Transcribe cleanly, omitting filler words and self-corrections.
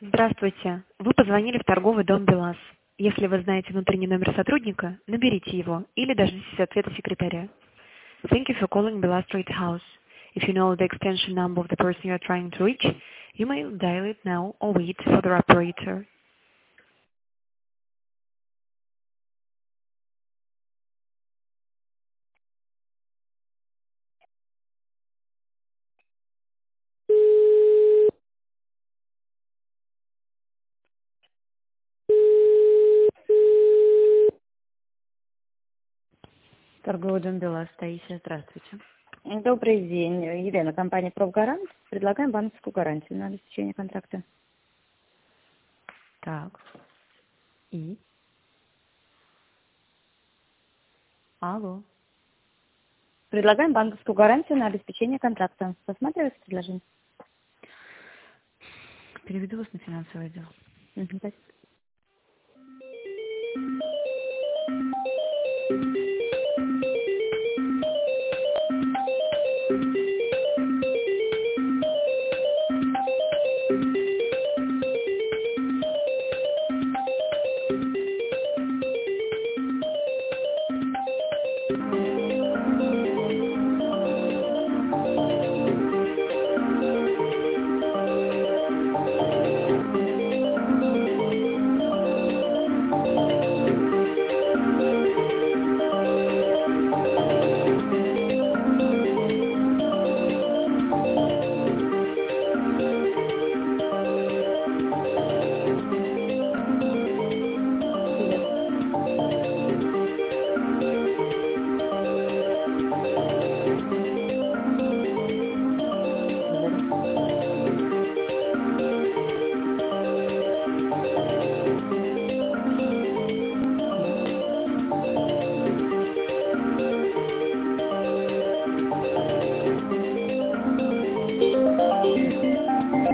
Здравствуйте. Вы позвонили в торговый дом «БелАЗ». Если вы знаете внутренний номер сотрудника, наберите его или дождитесь ответа секретаря. Thank you for calling «БелАЗ Trade House. If you know the extension number of the person you are trying to reach, you may dial it now or wait for the operator. Торговый дом «БелАЗ», Таисия, здравствуйте. Добрый день. Елена, компания «Профгарант». Предлагаем банковскую гарантию на обеспечение контракта. Так. И? Алло. Предлагаем банковскую гарантию на обеспечение контракта. Посматривайте предложение. Переведу вас на финансовый отдел. Спасибо.